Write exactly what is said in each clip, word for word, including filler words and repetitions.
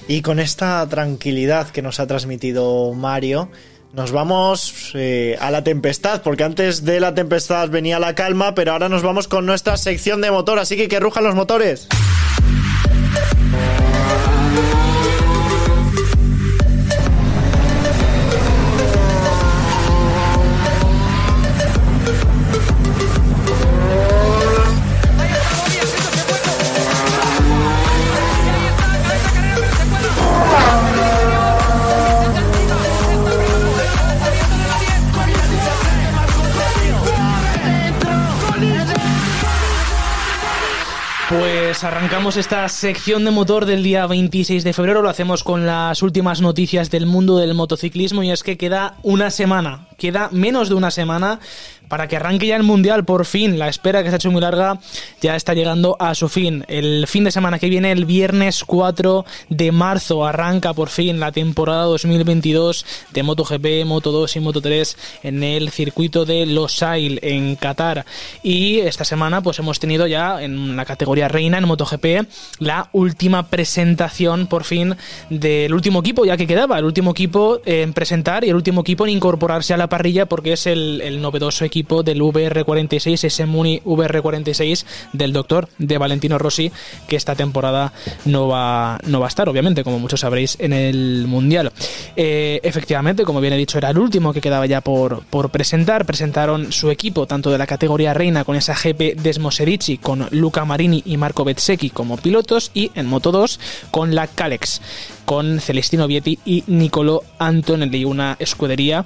Y con esta tranquilidad que nos ha transmitido Mario, nos vamos eh, a la tempestad, porque antes de la tempestad venía la calma, pero ahora nos vamos con nuestra sección de motor, así que que rujan los motores. Pues arrancamos esta sección de motor del día veintiséis de febrero, lo hacemos con las últimas noticias del mundo del motociclismo, y es que queda una semana, queda menos de una semana para que arranque ya el Mundial, por fin. La espera, que se ha hecho muy larga, ya está llegando a su fin. El fin de semana que viene, el viernes cuatro de marzo, arranca por fin la temporada dos mil veintidós de MotoGP, Moto dos y Moto tres en el circuito de Losail, en Qatar. Y esta semana pues hemos tenido ya en la categoría reina, en MotoGP, la última presentación por fin del último equipo, ya que quedaba el último equipo en presentar y el último equipo en incorporarse a la parrilla, porque es el, el novedoso equipo equipo del V R cuarenta y seis, ese Muni V R cuarenta y seis del doctor, de Valentino Rossi, que esta temporada no va, no va a estar, obviamente, como muchos sabréis, en el Mundial. Eh, efectivamente, como bien he dicho, era el último que quedaba ya por, por presentar. Presentaron su equipo, tanto de la categoría reina, con esa G P Desmo Serici, con Luca Marini y Marco Bezzecchi como pilotos, y en Moto dos con la Kalex, con Celestino Vietti y Niccolò Antonelli, una escudería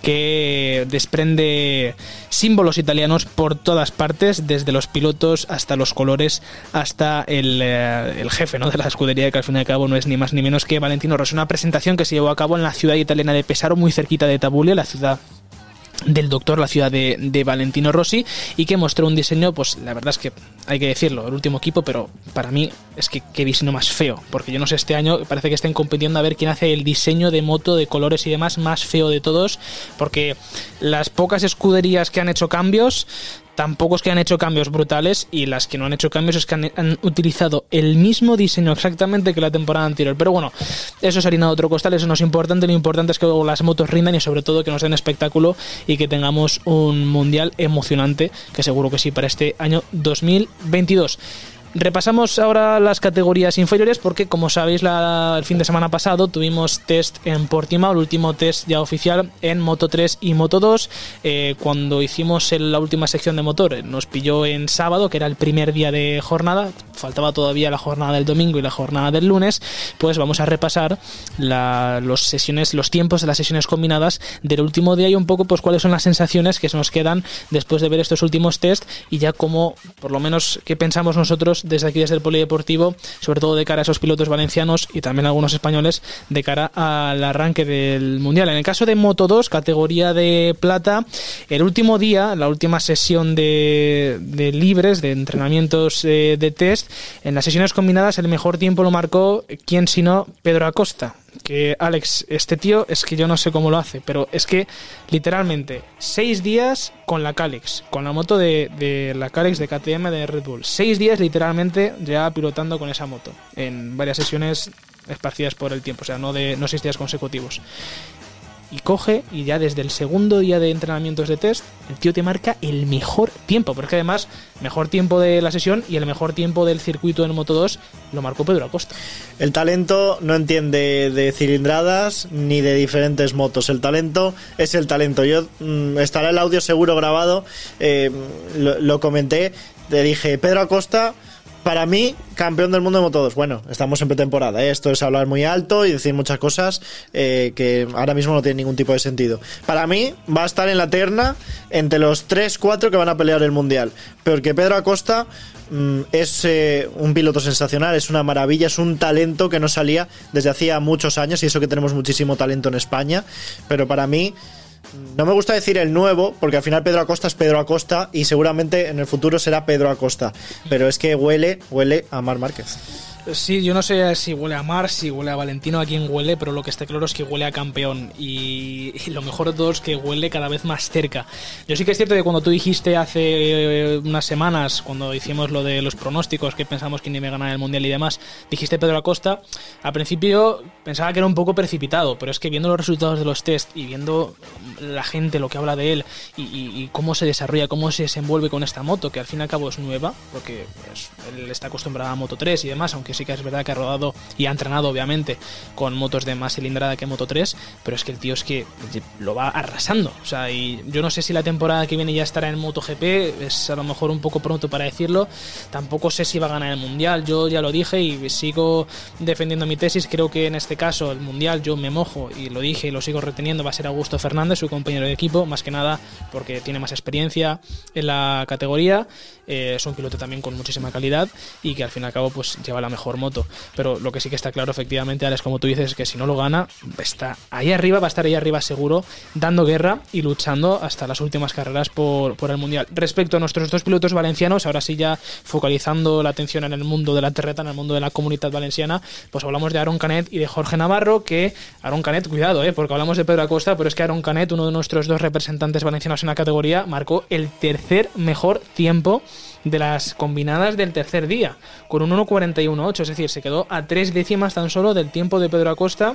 que desprende símbolos italianos por todas partes, desde los pilotos hasta los colores, hasta el, eh, el jefe, ¿no?, de la escudería, que al fin y al cabo no es ni más ni menos que Valentino Rossi. Una presentación que se llevó a cabo en la ciudad italiana de Pesaro, muy cerquita de Tabulia, la ciudad del doctor, la ciudad de, de Valentino Rossi, y que mostró un diseño, pues la verdad es que hay que decirlo, el último equipo, pero para mí es que qué diseño más feo, porque yo no sé, este año parece que estén compitiendo a ver quién hace el diseño de moto, de colores y demás más feo de todos, porque las pocas escuderías que han hecho cambios, tampoco es que han hecho cambios brutales, y las que no han hecho cambios es que han, han utilizado el mismo diseño exactamente que la temporada anterior. Pero bueno, eso es harina de otro costal, eso no es importante. Lo importante es que las motos rindan y sobre todo que nos den espectáculo y que tengamos un mundial emocionante, que seguro que sí, para este año dos mil veintidós. Repasamos ahora las categorías inferiores, porque como sabéis, la, el fin de semana pasado tuvimos test en Portimao, el último test ya oficial en Moto tres y Moto dos. Eh, cuando hicimos el, la última sección de motor, nos pilló en sábado, que era el primer día de jornada, faltaba todavía la jornada del domingo y la jornada del lunes. Pues vamos a repasar la, los sesiones, los tiempos de las sesiones combinadas del último día, y un poco pues cuáles son las sensaciones que se nos quedan después de ver estos últimos test, y ya como, por lo menos, qué pensamos nosotros desde aquí, desde el Polideportivo, sobre todo de cara a esos pilotos valencianos y también algunos españoles, de cara al arranque del Mundial. En el caso de Moto dos, categoría de plata, el último día, la última sesión de, de libres, de entrenamientos eh, de test, en las sesiones combinadas el mejor tiempo lo marcó, ¿quién sino? Pedro Acosta. Que Alex, este tío, es que yo no sé cómo lo hace, pero es que literalmente seis días con la Kalex, con la moto de, de la Kalex de K T M de Red Bull, seis días literalmente ya pilotando con esa moto en varias sesiones esparcidas por el tiempo, o sea, no de no seis días consecutivos. Y coge, y ya desde el segundo día de entrenamientos de test, el tío te marca el mejor tiempo, porque además, mejor tiempo de la sesión y el mejor tiempo del circuito en Moto dos lo marcó Pedro Acosta. El talento no entiende de cilindradas ni de diferentes motos. El talento es el talento. Yo mmm, estará el audio seguro grabado, eh, lo, lo comenté, te dije, Pedro Acosta, para mí, campeón del mundo de Moto dos. Bueno, estamos en pretemporada, ¿eh? Esto es hablar muy alto y decir muchas cosas eh, que ahora mismo no tienen ningún tipo de sentido. Para mí, va a estar en la terna entre los tres cuatro que van a pelear el Mundial. Porque Pedro Acosta mmm, es eh, un piloto sensacional, es una maravilla, es un talento que no salía desde hacía muchos años, y eso que tenemos muchísimo talento en España. Pero para mí, no me gusta decir el nuevo, porque al final Pedro Acosta es Pedro Acosta y seguramente en el futuro será Pedro Acosta, pero es que huele, huele a Marc Márquez. Sí, yo no sé si huele a Mar, si huele a Valentino, a quién huele, pero lo que está claro es que huele a campeón. Y, y lo mejor de todo es que huele cada vez más cerca. Yo sí que es cierto que cuando tú dijiste hace unas semanas, cuando hicimos lo de los pronósticos, que pensamos quién iba a ganar el Mundial y demás, dijiste Pedro Acosta, al principio pensaba que era un poco precipitado, pero es que viendo los resultados de los test y viendo la gente, lo que habla de él y, y, y cómo se desarrolla, cómo se desenvuelve con esta moto, que al fin y al cabo es nueva, porque pues, él está acostumbrado a Moto tres y demás, aunque sí que es verdad que ha rodado y ha entrenado obviamente con motos de más cilindrada que Moto tres, pero es que el tío es que lo va arrasando, o sea, y yo no sé si la temporada que viene ya estará en MotoGP, es a lo mejor un poco pronto para decirlo, tampoco sé si va a ganar el Mundial, yo ya lo dije y sigo defendiendo mi tesis, creo que en este caso el Mundial yo me mojo y lo dije y lo sigo reteniendo, va a ser Augusto Fernández, su compañero de equipo, más que nada porque tiene más experiencia en la categoría, eh, es un piloto también con muchísima calidad y que al fin y al cabo pues lleva la mejor moto, pero lo que sí que está claro efectivamente, Alex, como tú dices, es que si no lo gana, está ahí arriba, va a estar ahí arriba seguro, dando guerra y luchando hasta las últimas carreras por, por el Mundial. Respecto a nuestros dos pilotos valencianos, ahora sí ya focalizando la atención en el mundo de la terreta, en el mundo de la comunidad valenciana, pues hablamos de Aron Canet y de Jorge Navarro, que Aron Canet, cuidado, eh, porque hablamos de Pedro Acosta, pero es que Aron Canet, uno de nuestros dos representantes valencianos en la categoría, marcó el tercer mejor tiempo de las combinadas del tercer día, con un uno cuarenta y uno ocho, es decir, se quedó a tres décimas tan solo del tiempo de Pedro Acosta.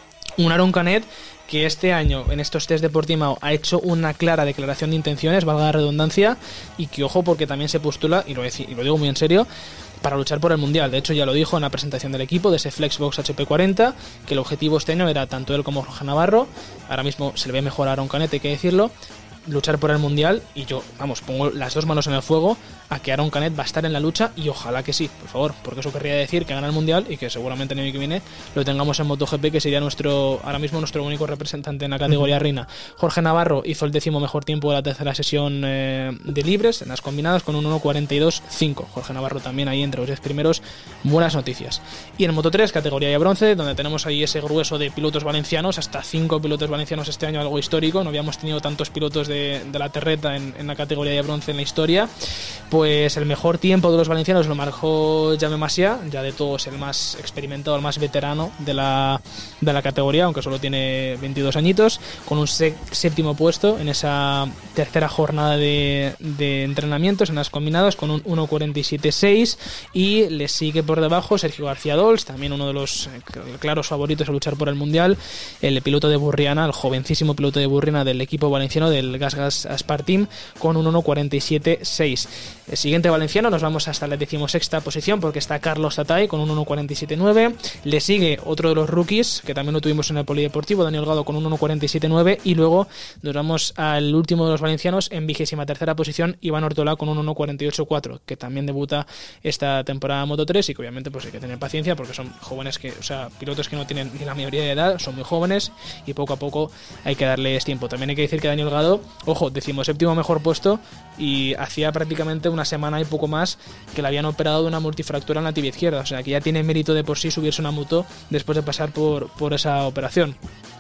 Un Aron Canet que este año en estos test de Portimao ha hecho una clara declaración de intenciones, valga la redundancia, y que ojo porque también se postula, y lo, y lo digo muy en serio, para luchar por el Mundial. De hecho ya lo dijo en la presentación del equipo de ese Flexbox H P cuarenta, que el objetivo este año era tanto él como Jorge Navarro, ahora mismo se le ve mejor a Aron Canet, hay que decirlo, luchar por el Mundial, y yo, vamos, pongo las dos manos en el fuego a que Aron Canet va a estar en la lucha, y ojalá que sí, por favor, porque eso querría decir que gana el Mundial y que seguramente el año que viene lo tengamos en MotoGP, que sería nuestro, ahora mismo nuestro único representante en la categoría uh-huh. reina. Jorge Navarro hizo el décimo mejor tiempo de la tercera sesión eh, de libres, en las combinadas, con un uno cuarenta y dos cinco. Jorge Navarro también ahí entre los diez primeros, buenas noticias. Y en Moto tres, categoría de bronce, donde tenemos ahí ese grueso de pilotos valencianos, hasta cinco pilotos valencianos este año, algo histórico, no habíamos tenido tantos pilotos de, de la terreta en, en la categoría de bronce en la historia. Pues el mejor tiempo de los valencianos lo marcó Jaume Masia, ya de todos el más experimentado, el más veterano de la, de la categoría, aunque solo tiene veintidós añitos, con un se- séptimo puesto en esa tercera jornada de, de entrenamientos en las combinadas, con un uno cuarenta y siete seis, y le sigue por debajo Sergio García Dols, también uno de los claros favoritos a luchar por el Mundial, el piloto de Burriana, el jovencísimo piloto de Burriana del equipo valenciano del Gas Gas Aspar Team, con un uno cuarenta y siete seis. El siguiente valenciano, nos vamos hasta la decimosexta posición porque está Carlos Tatay con un uno cuarenta y siete nueve, le sigue otro de los rookies que también lo tuvimos en el polideportivo, Daniel Gado, con un uno cuarenta y siete nueve, y luego nos vamos al último de los valencianos en vigésima tercera posición, Iván Ortola con un uno cuarenta y ocho cuatro, que también debuta esta temporada Moto tres y que obviamente pues hay que tener paciencia porque son jóvenes que, o sea, pilotos que no tienen ni la mayoría de edad, son muy jóvenes y poco a poco hay que darles tiempo. También hay que decir que Daniel Gado, ojo, decimoséptimo mejor puesto, y hacía prácticamente una semana y poco más que le habían operado de una multifractura en la tibia izquierda, o sea que ya tiene mérito de por sí subirse una moto después de pasar por, por esa operación.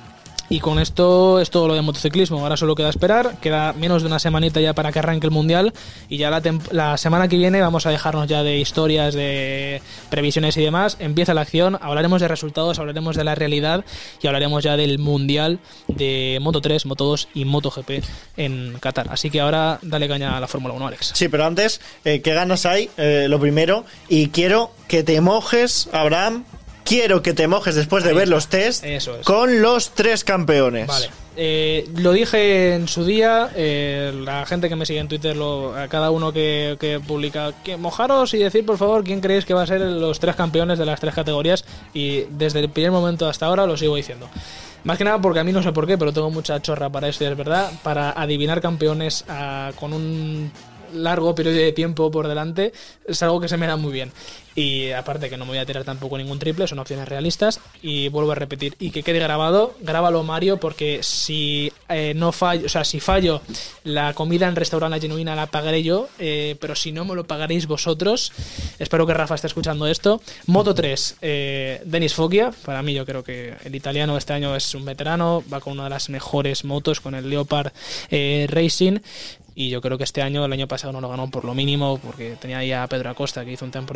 Y con esto es todo lo de motociclismo. Ahora solo queda esperar, queda menos de una semanita ya para que arranque el Mundial, y ya la, temp- la semana que viene vamos a dejarnos ya de historias, de previsiones y demás. Empieza la acción, hablaremos de resultados, hablaremos de la realidad y hablaremos ya del Mundial de Moto tres, Moto dos y MotoGP en Qatar. Así que ahora dale caña a la Fórmula uno, Alex. Sí, pero antes, eh, ¿qué ganas hay? Eh, lo primero, y quiero que te mojes, Abraham. Quiero que te mojes después de Ahí ver está. los test Eso es. con los tres campeones. Vale. Eh, lo dije en su día, eh, la gente que me sigue en Twitter, lo, a cada uno que, que publica, que mojaros y decir por favor quién creéis que va a ser los tres campeones de las tres categorías, y desde el primer momento hasta ahora lo sigo diciendo. Más que nada porque a mí no sé por qué, pero tengo mucha chorra para esto, y es verdad, para adivinar campeones a, con un largo periodo de tiempo por delante, es algo que se me da muy bien. Y aparte que no me voy a tirar tampoco ningún triple, son opciones realistas, y vuelvo a repetir, y que quede grabado, grábalo, Mario, porque si eh, no fallo, o sea, si fallo, la comida en restaurante La Genuina la pagaré yo, eh, pero si no me lo pagaréis vosotros. Espero que Rafa esté escuchando esto. Moto tres, eh, Denis Foggia, para mí yo creo que el italiano este año es un veterano, va con una de las mejores motos, con el Leopard eh, Racing. Y yo creo que este año, el año pasado no lo ganó por lo mínimo, porque tenía ahí a Pedro Acosta, que hizo un temporadón.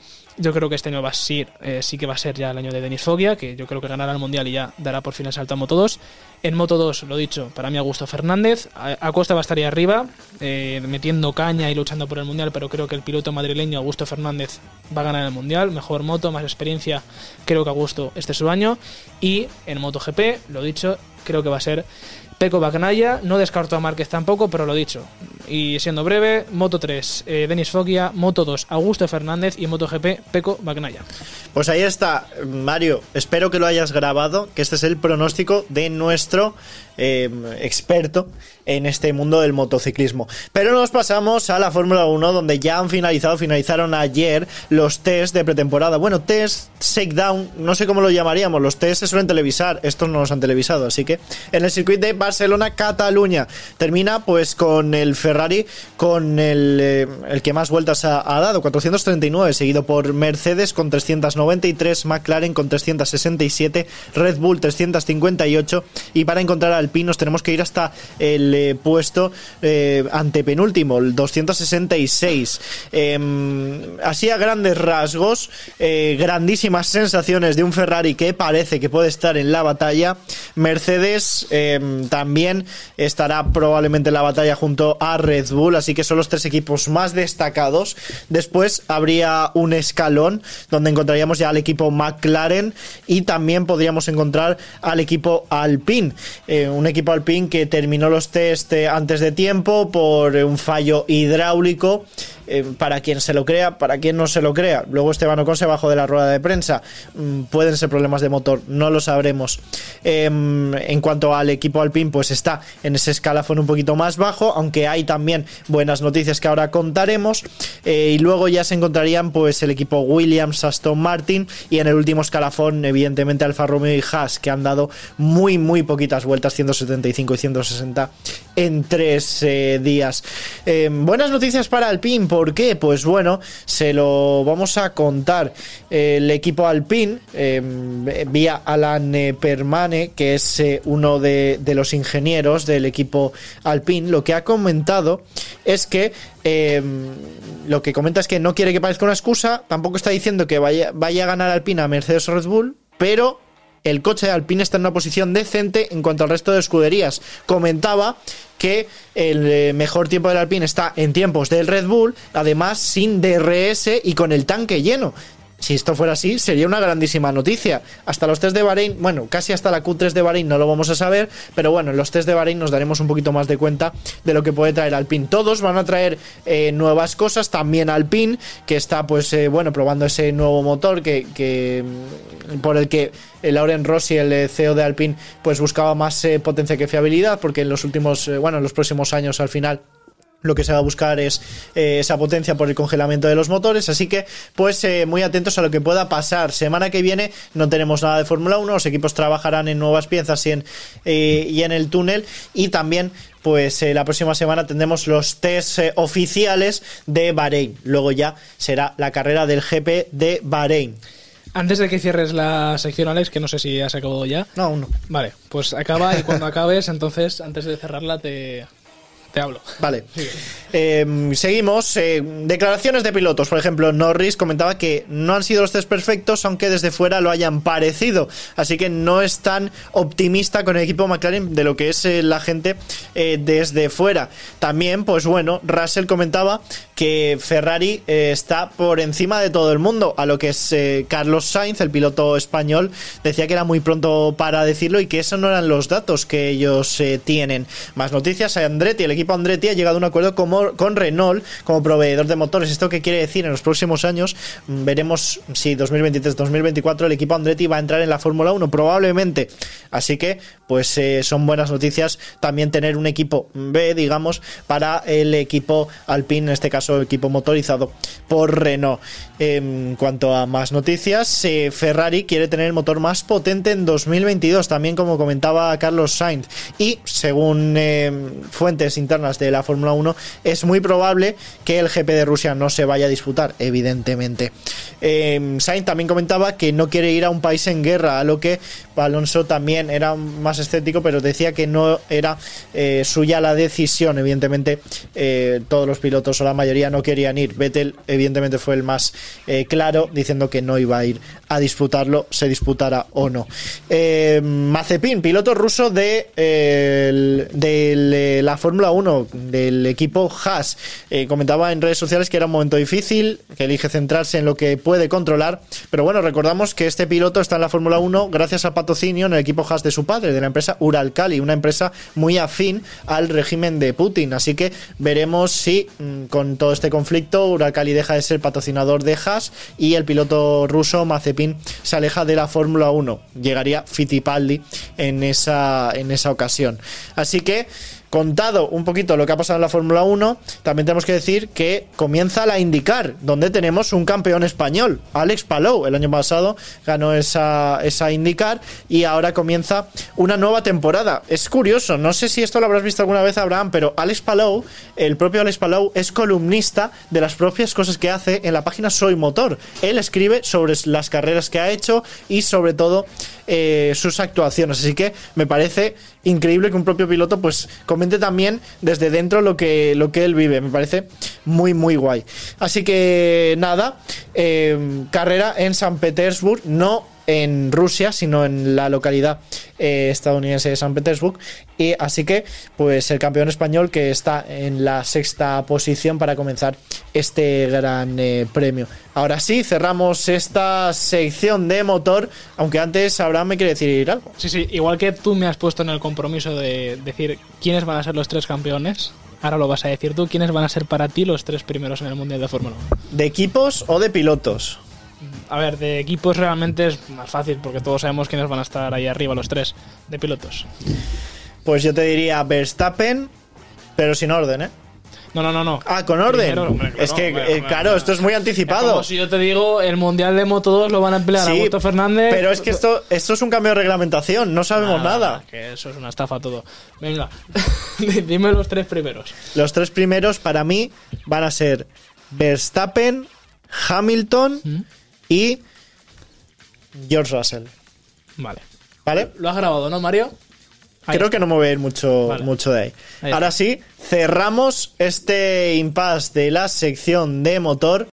Yo creo que este año va a ser, eh, sí que va a ser ya el año de Denis Foggia, que yo creo que ganará el Mundial y ya dará por fin el salto a Moto dos. En Moto dos, lo dicho, para mí Augusto Fernández. Acosta va a estar ahí arriba, eh, metiendo caña y luchando por el Mundial, pero creo que el piloto madrileño Augusto Fernández va a ganar el Mundial. Mejor moto, más experiencia, creo que Augusto este es su año. Y en MotoGP, lo dicho, creo que va a ser Pecco Bagnaia. No descarto a Márquez tampoco, pero lo dicho. Y siendo breve, Moto tres, eh, Denis Foggia, Moto dos, Augusto Fernández y MotoGP, Pecco Bagnaia. Pues ahí está, Mario. Espero que lo hayas grabado, que este es el pronóstico de nuestro eh, experto en este mundo del motociclismo. Pero nos pasamos a la Fórmula uno, donde ya han finalizado, finalizaron ayer los test de pretemporada. Bueno, test, shakedown, no sé cómo lo llamaríamos. Los test se suelen televisar, estos no los han televisado, así que en el circuito de Barcelona-Cataluña termina pues con el Ferrari, con el, eh, el que más vueltas ha, ha dado, cuatrocientos treinta y nueve, seguido por Mercedes con trescientos noventa y tres, McLaren con trescientos sesenta y siete, Red Bull trescientos cincuenta y ocho, y para encontrar al Alpine nos tenemos que ir hasta el eh, puesto eh, antepenúltimo, el doscientos sesenta y seis. Eh, así a grandes rasgos, eh, grandísimas sensaciones de un Ferrari que parece que puede estar en la batalla. Mercedes eh, también estará probablemente en la batalla junto a Red Bull, así que son los tres equipos más destacados. Después habría un escalón donde encontraríamos ya al equipo McLaren y también podríamos encontrar al equipo Alpine, eh, un equipo Alpine que terminó los test eh, antes de tiempo por un fallo hidráulico. Eh, para quien se lo crea, para quien no se lo crea. Luego Esteban Ocon se bajó de la rueda de prensa. Mm, pueden ser problemas de motor, no lo sabremos. Eh, en cuanto al equipo Alpine, pues está en ese escalafón un poquito más bajo, aunque hay también buenas noticias que ahora contaremos. Eh, y luego ya se encontrarían pues el equipo Williams, Aston Martin, y en el último escalafón evidentemente Alfa Romeo y Haas, que han dado muy muy poquitas vueltas, ciento setenta y cinco y ciento sesenta en tres eh, días. Eh, buenas noticias para Alpine. ¿Por qué? Pues bueno, se lo vamos a contar. El equipo Alpine, eh, vía Alan Permane, que es eh, uno de, de los ingenieros del equipo Alpine, lo que ha comentado es que eh, lo que comenta es que no quiere que parezca una excusa, tampoco está diciendo que vaya, vaya a ganar Alpine a Mercedes o Red Bull, pero el coche de Alpine está en una posición decente en cuanto al resto de escuderías. Comentaba que el mejor tiempo del Alpine está en tiempos del Red Bull, además sin D R S y con el tanque lleno. Si esto fuera así, sería una grandísima noticia. Hasta los test de Bahrein, bueno, casi hasta la Q tres de Bahrein no lo vamos a saber, pero bueno, en los test de Bahrein nos daremos un poquito más de cuenta de lo que puede traer Alpine. Todos van a traer eh, nuevas cosas, también Alpine, que está pues eh, bueno, probando ese nuevo motor que, que por el que Laurent Rossi, el C E O de Alpine, pues buscaba más eh, potencia que fiabilidad, porque en los últimos, eh, bueno, en los próximos años al final lo que se va a buscar es eh, esa potencia por el congelamiento de los motores, así que pues eh, muy atentos a lo que pueda pasar. Semana que viene no tenemos nada de Fórmula uno, los equipos trabajarán en nuevas piezas y en, eh, y en el túnel, y también pues eh, la próxima semana tendremos los test eh, oficiales de Bahrein. Luego ya será la carrera del G P de Bahrein. Antes de que cierres la sección, Alex, que no sé si has acabado ya. No, aún no. Vale, pues acaba y cuando acabes, entonces, antes de cerrarla, te... Te hablo. Vale. Eh, seguimos. Eh, declaraciones de pilotos. Por ejemplo, Norris comentaba que no han sido los test perfectos, aunque desde fuera lo hayan parecido. Así que no es tan optimista con el equipo McLaren de lo que es eh, la gente eh, desde fuera. También, pues bueno, Russell comentaba que Ferrari eh, está por encima de todo el mundo. A lo que es eh, Carlos Sainz, el piloto español, decía que era muy pronto para decirlo y que esos no eran los datos que ellos eh, tienen. Más noticias. Andretti, el equipo equipo Andretti ha llegado a un acuerdo como, con Renault como proveedor de motores. ¿Esto qué quiere decir? En los próximos años veremos si dos mil veintitrés dos mil veinticuatro el equipo Andretti va a entrar en la Fórmula uno, probablemente. Así que pues eh, son buenas noticias también tener un equipo B, digamos, para el equipo Alpine, en este caso equipo motorizado por Renault. Eh, en cuanto a más noticias, eh, Ferrari quiere tener el motor más potente en dos mil veintidós, también como comentaba Carlos Sainz, y según eh, fuentes internacionales internas de la Fórmula uno, es muy probable que el G P de Rusia no se vaya a disputar, evidentemente. Eh, Sainz también comentaba que no quiere ir a un país en guerra, a lo que Alonso también era más escéptico, pero decía que no era eh, suya la decisión. Evidentemente eh, todos los pilotos o la mayoría no querían ir. Vettel evidentemente fue el más eh, claro, diciendo que no iba a ir a disputarlo, se disputara o no. eh, Mazepin, piloto ruso de, eh, el, de la Fórmula uno, del equipo Haas, eh, comentaba en redes sociales que era un momento difícil, que elige centrarse en lo que puede controlar, pero bueno, recordamos que este piloto está en la Fórmula uno gracias al patrocinio en el equipo Haas de su padre, de la empresa Uralkali, una empresa muy afín al régimen de Putin, así que veremos si mmm, con todo este conflicto Uralkali deja de ser patrocinador de Haas y el piloto ruso Mazepin se aleja de la Fórmula uno. Llegaría Fittipaldi en esa, en esa ocasión. Así que, contado un poquito lo que ha pasado en la Fórmula uno, también tenemos que decir que comienza la IndyCar, donde tenemos un campeón español, Alex Palou. El año pasado ganó esa, esa IndyCar y ahora comienza una nueva temporada. Es curioso, no sé si esto lo habrás visto alguna vez, Abraham, pero Alex Palou, el propio Alex Palou, es columnista de las propias cosas que hace en la página Soy Motor. Él escribe sobre las carreras que ha hecho y sobre todo eh, sus actuaciones, así que me parece increíble que un propio piloto pues comente también desde dentro lo que, lo que él vive. Me parece muy muy guay. Así que nada, eh, carrera en San Petersburg, no en Rusia, sino en la localidad eh, estadounidense de San Petersburg, y así que pues el campeón español que está en la sexta posición para comenzar este gran eh, premio. Ahora sí, cerramos esta sección de motor, aunque antes Abraham me quiere decir algo. Sí, sí, igual que tú me has puesto en el compromiso de decir quiénes van a ser los tres campeones, ahora lo vas a decir tú, quiénes van a ser para ti los tres primeros en el Mundial de Fórmula uno. ¿De equipos o de pilotos? A ver, de equipos realmente es más fácil porque todos sabemos quiénes van a estar ahí arriba, los tres. De pilotos, pues yo te diría Verstappen, pero sin orden, ¿eh? No, no, no, no. Ah, con orden. Primero, hombre, claro, es que, hombre, eh, claro, hombre, esto es muy anticipado. Es como si yo te digo, el Mundial de Moto dos lo van a pelear sí, Augusto Fernández. Pero es que esto, esto es un cambio de reglamentación, no sabemos nada. nada. Que eso es una estafa todo. Venga, dime los tres primeros. Los tres primeros para mí van a ser Verstappen, Hamilton ¿Mm? y George Russell. Vale. ¿Vale? ¿Lo has grabado, no, Mario? Ahí Creo está. que no me voy a ir mucho, vale. mucho de ahí. ahí Ahora sí, cerramos este impasse de la sección de motor